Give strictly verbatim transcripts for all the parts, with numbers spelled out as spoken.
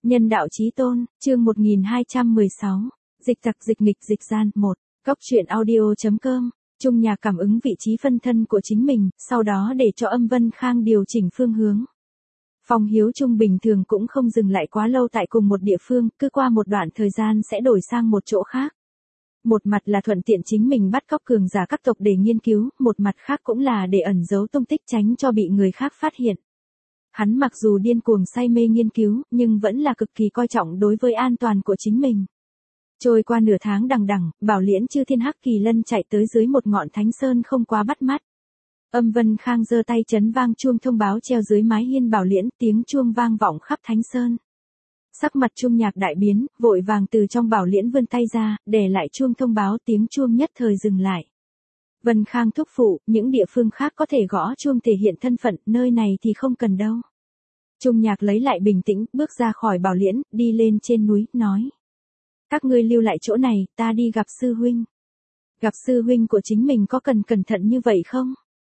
Nhân đạo chí tôn, chương một nghìn hai trăm mười sáu, dịch tặc dịch nghịch dịch gian, một, Cóc truyện audio.com, Trung Nhạc cảm ứng vị trí phân thân của chính mình, sau đó để cho Âm Vân Khang điều chỉnh phương hướng. Phong Hiếu Trung bình thường cũng không dừng lại quá lâu tại cùng một địa phương, cứ qua một đoạn thời gian sẽ đổi sang một chỗ khác. Một mặt là thuận tiện chính mình bắt cóc cường giả các tộc để nghiên cứu, một mặt khác cũng là để ẩn giấu tung tích tránh cho bị người khác phát hiện. Hắn mặc dù điên cuồng say mê nghiên cứu, nhưng vẫn là cực kỳ coi trọng đối với an toàn của chính mình. Trôi qua nửa tháng đằng đẵng, Bảo Liễn Chư Thiên Hắc Kỳ Lân chạy tới dưới một ngọn thánh sơn không quá bắt mắt. Âm Vân Khang giơ tay chấn vang chuông thông báo treo dưới mái hiên Bảo Liễn, tiếng chuông vang vọng khắp thánh sơn. Sắc mặt Trung Nhạc đại biến, vội vàng từ trong Bảo Liễn vươn tay ra, để lại chuông thông báo, tiếng chuông nhất thời dừng lại. Vân Khang thúc phụ, những địa phương khác có thể gõ chuông thể hiện thân phận, nơi này thì không cần đâu. Trung Nhạc lấy lại bình tĩnh, bước ra khỏi Bảo Liễn, đi lên trên núi, nói. Các ngươi lưu lại chỗ này, ta đi gặp sư huynh. Gặp sư huynh của chính mình có cần cẩn thận như vậy không?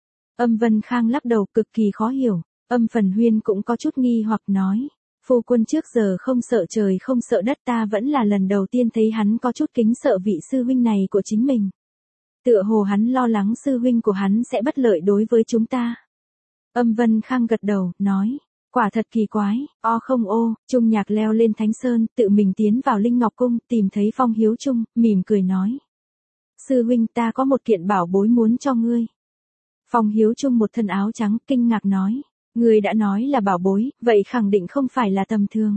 Âm Vân Khang lắc đầu cực kỳ khó hiểu, Âm Phần Huyên cũng có chút nghi hoặc nói. Phu quân trước giờ không sợ trời không sợ đất, ta vẫn là lần đầu tiên thấy hắn có chút kính sợ vị sư huynh này của chính mình. Tựa hồ hắn lo lắng sư huynh của hắn sẽ bất lợi đối với chúng ta. Âm Vân Khang gật đầu, nói. Quả thật kỳ quái, o không ô, Trung Nhạc leo lên thánh sơn, tự mình tiến vào Linh Ngọc Cung, tìm thấy Phong Hiếu Trung, mỉm cười nói. Sư huynh, ta có một kiện bảo bối muốn cho ngươi. Phong Hiếu Trung một thân áo trắng, kinh ngạc nói. Ngươi đã nói là bảo bối, vậy khẳng định không phải là tầm thường.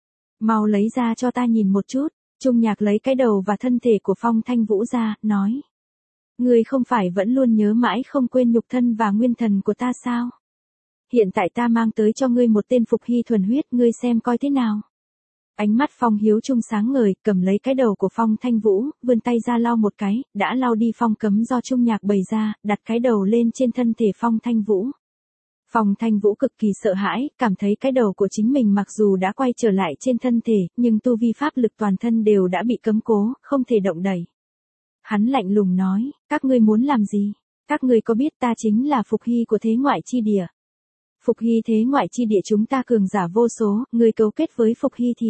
Mau lấy ra cho ta nhìn một chút. Trung Nhạc lấy cái đầu và thân thể của Phong Thanh Vũ ra, nói. Ngươi không phải vẫn luôn nhớ mãi không quên nhục thân và nguyên thần của ta sao? Hiện tại ta mang tới cho ngươi một tên phục hy thuần huyết, ngươi xem coi thế nào. Ánh mắt Phong Hiếu Trung sáng ngời, cầm lấy cái đầu của Phong Thanh Vũ, vươn tay ra lau một cái, đã lau đi phong cấm do Trung Nhạc bày ra, đặt cái đầu lên trên thân thể Phong Thanh Vũ. Phong Thanh Vũ cực kỳ sợ hãi, cảm thấy cái đầu của chính mình mặc dù đã quay trở lại trên thân thể, nhưng tu vi pháp lực toàn thân đều đã bị cấm cố, không thể động đậy. Hắn lạnh lùng nói, các ngươi muốn làm gì? Các ngươi có biết ta chính là Phục Hy của thế ngoại chi địa? Phục Hy thế ngoại chi địa chúng ta cường giả vô số, ngươi cấu kết với Phục Hy thì.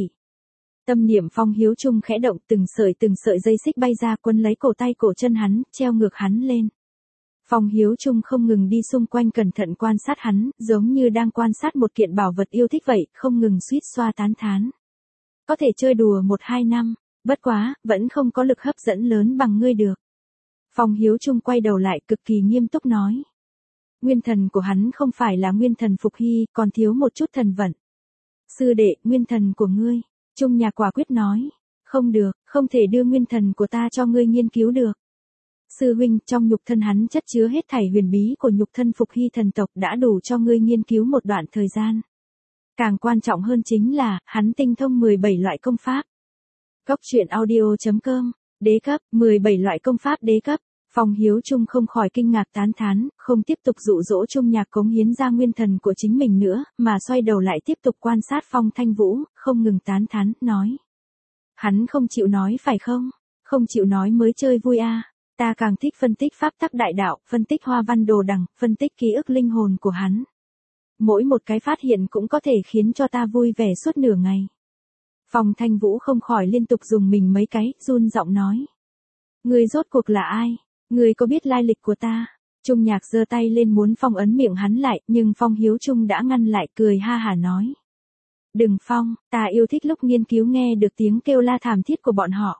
Tâm niệm Phong Hiếu Trung khẽ động, từng sợi từng sợi dây xích bay ra quấn lấy cổ tay cổ chân hắn, treo ngược hắn lên. Phong Hiếu Trung không ngừng đi xung quanh cẩn thận quan sát hắn, giống như đang quan sát một kiện bảo vật yêu thích vậy, không ngừng suýt xoa tán thán. Có thể chơi đùa một hai năm, bất quá, vẫn không có lực hấp dẫn lớn bằng ngươi được. Phong Hiếu Trung quay đầu lại cực kỳ nghiêm túc nói. Nguyên thần của hắn không phải là nguyên thần Phục Hy, còn thiếu một chút thần vận. Sư đệ, nguyên thần của ngươi, Trung Nhạc quả quyết nói. Không được, không thể đưa nguyên thần của ta cho ngươi nghiên cứu được. Sư huynh, trong nhục thân hắn chất chứa hết thảy huyền bí của nhục thân Phục Hy thần tộc đã đủ cho ngươi nghiên cứu một đoạn thời gian. Càng quan trọng hơn chính là, hắn tinh thông mười bảy loại công pháp. Cóc truyện audio.com, đế cấp, mười bảy loại công pháp đế cấp. Phong Hiếu Trung không khỏi kinh ngạc tán thán, không tiếp tục dụ dỗ Trung Nhạc cống hiến ra nguyên thần của chính mình nữa, mà xoay đầu lại tiếp tục quan sát Phong Thanh Vũ, không ngừng tán thán, nói. Hắn không chịu nói phải không? Không chịu nói mới chơi vui a. Ta càng thích phân tích pháp tắc đại đạo, phân tích hoa văn đồ đằng, phân tích ký ức linh hồn của hắn. Mỗi một cái phát hiện cũng có thể khiến cho ta vui vẻ suốt nửa ngày. Phong Thanh Vũ không khỏi liên tục dùng mình mấy cái, run giọng nói. Ngươi rốt cuộc là ai? Ngươi có biết lai lịch của ta? Trung Nhạc giơ tay lên muốn phong ấn miệng hắn lại, nhưng Phong Hiếu Trung đã ngăn lại, cười ha hả nói. Đừng Phong, ta yêu thích lúc nghiên cứu nghe được tiếng kêu la thảm thiết của bọn họ.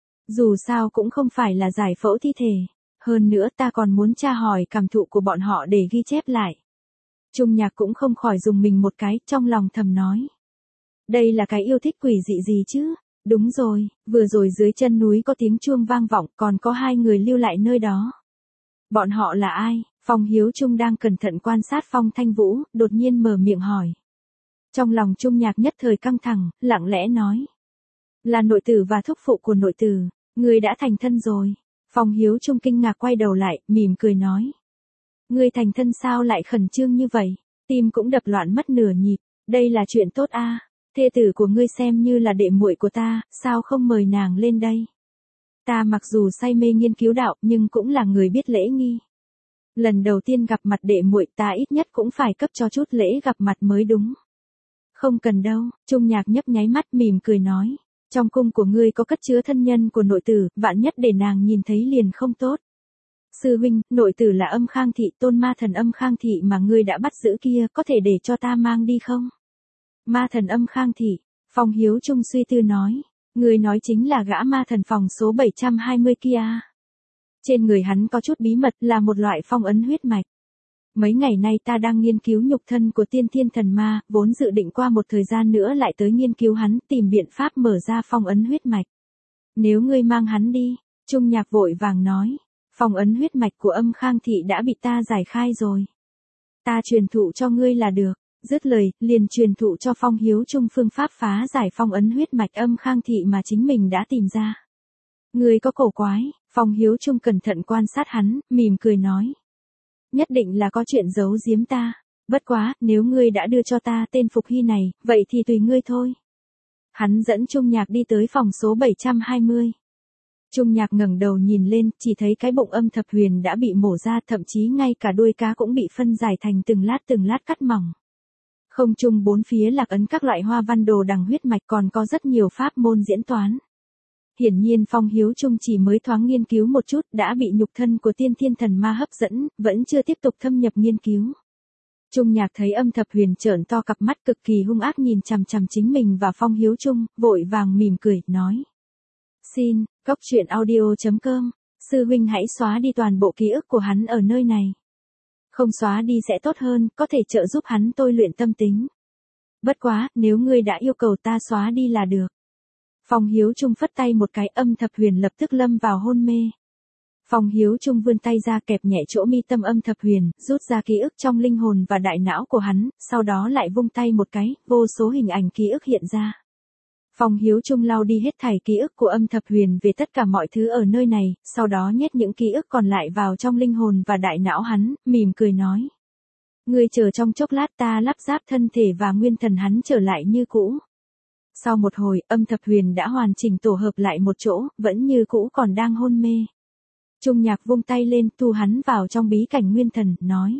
Dù sao cũng không phải là giải phẫu thi thể. Hơn nữa ta còn muốn tra hỏi cảm thụ của bọn họ để ghi chép lại. Trung Nhạc cũng không khỏi dùng mình một cái, trong lòng thầm nói. Đây là cái yêu thích quỷ dị gì chứ? Đúng rồi, vừa rồi dưới chân núi có tiếng chuông vang vọng, còn có hai người lưu lại nơi đó. Bọn họ là ai? Phong Hiếu Trung đang cẩn thận quan sát Phong Thanh Vũ, đột nhiên mở miệng hỏi. Trong lòng Trung Nhạc nhất thời căng thẳng, lặng lẽ nói. Là nội tử và thúc phụ của nội tử, ngươi đã thành thân rồi. Phong Hiếu Trung kinh ngạc quay đầu lại, mỉm cười nói. Ngươi thành thân sao lại khẩn trương như vậy, tim cũng đập loạn mất nửa nhịp, đây là chuyện tốt a. À? Thê tử của ngươi xem như là đệ muội của ta, sao không mời nàng lên đây? Ta mặc dù say mê nghiên cứu đạo, nhưng cũng là người biết lễ nghi. Lần đầu tiên gặp mặt đệ muội, ta ít nhất cũng phải cấp cho chút lễ gặp mặt mới đúng. Không cần đâu, Trung Nhạc nhấp nháy mắt mỉm cười nói. Trong cung của ngươi có cất chứa thân nhân của nội tử, vạn nhất để nàng nhìn thấy liền không tốt. Sư huynh, nội tử là Âm Khang Thị, tôn ma thần Âm Khang Thị mà ngươi đã bắt giữ kia, có thể để cho ta mang đi không? Ma thần Âm Khang Thị, Phong Hiếu Trung suy tư nói. Ngươi nói chính là gã ma thần phòng số bảy trăm hai mươi kia. Trên người hắn có chút bí mật là một loại phong ấn huyết mạch. Mấy ngày nay ta đang nghiên cứu nhục thân của tiên thiên thần ma, vốn dự định qua một thời gian nữa lại tới nghiên cứu hắn, tìm biện pháp mở ra phong ấn huyết mạch. Nếu ngươi mang hắn đi, Trung Nhạc vội vàng nói, phong ấn huyết mạch của Âm Khang Thị đã bị ta giải khai rồi. Ta truyền thụ cho ngươi là được, dứt lời, liền truyền thụ cho Phong Hiếu Trung phương pháp phá giải phong ấn huyết mạch Âm Khang Thị mà chính mình đã tìm ra. Ngươi có cổ quái, Phong Hiếu Trung cẩn thận quan sát hắn, mỉm cười nói. Nhất định là có chuyện giấu giếm ta. Bất quá, nếu ngươi đã đưa cho ta tên Phục Hy này, vậy thì tùy ngươi thôi. Hắn dẫn Trung Nhạc đi tới phòng số bảy trăm hai mươi. Trung Nhạc ngẩng đầu nhìn lên, chỉ thấy cái bụng Âm Thập Huyền đã bị mổ ra, thậm chí ngay cả đuôi cá cũng bị phân giải thành từng lát từng lát cắt mỏng. Không trung bốn phía lạc ấn các loại hoa văn đồ đằng huyết mạch, còn có rất nhiều pháp môn diễn toán. Hiển nhiên Phong Hiếu Trung chỉ mới thoáng nghiên cứu một chút đã bị nhục thân của tiên thiên thần ma hấp dẫn, vẫn chưa tiếp tục thâm nhập nghiên cứu. Trung Nhạc thấy Âm Thập Huyền trợn to cặp mắt cực kỳ hung ác nhìn chằm chằm chính mình và Phong Hiếu Trung, vội vàng mỉm cười, nói. Xin, cốc truyện audio chấm com, sư huynh hãy xóa đi toàn bộ ký ức của hắn ở nơi này. Không xóa đi sẽ tốt hơn, có thể trợ giúp hắn tôi luyện tâm tính. Bất quá, nếu ngươi đã yêu cầu ta xóa đi là được. Phong Hiếu Trung phất tay một cái, Âm Thập Huyền lập tức lâm vào hôn mê. Phong Hiếu Trung vươn tay ra kẹp nhẹ chỗ mi tâm Âm Thập Huyền, rút ra ký ức trong linh hồn và đại não của hắn, sau đó lại vung tay một cái, vô số hình ảnh ký ức hiện ra. Phong Hiếu Trung lau đi hết thảy ký ức của Âm Thập Huyền về tất cả mọi thứ ở nơi này, sau đó nhét những ký ức còn lại vào trong linh hồn và đại não hắn, mỉm cười nói. Ngươi chờ trong chốc lát ta lắp ráp thân thể và nguyên thần hắn trở lại như cũ. Sau một hồi, Âm Thập Huyền đã hoàn chỉnh tổ hợp lại một chỗ, vẫn như cũ còn đang hôn mê. Trung Nhạc vung tay lên, thu hắn vào trong bí cảnh nguyên thần, nói.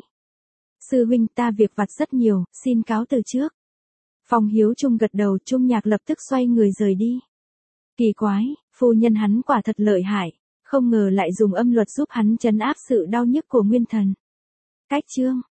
Sư huynh, ta việc vặt rất nhiều, xin cáo từ trước. Phong Hiếu Trung gật đầu, Trung Nhạc lập tức xoay người rời đi. Kỳ quái, phu nhân hắn quả thật lợi hại, không ngờ lại dùng âm luật giúp hắn trấn áp sự đau nhức của nguyên thần. Cách chương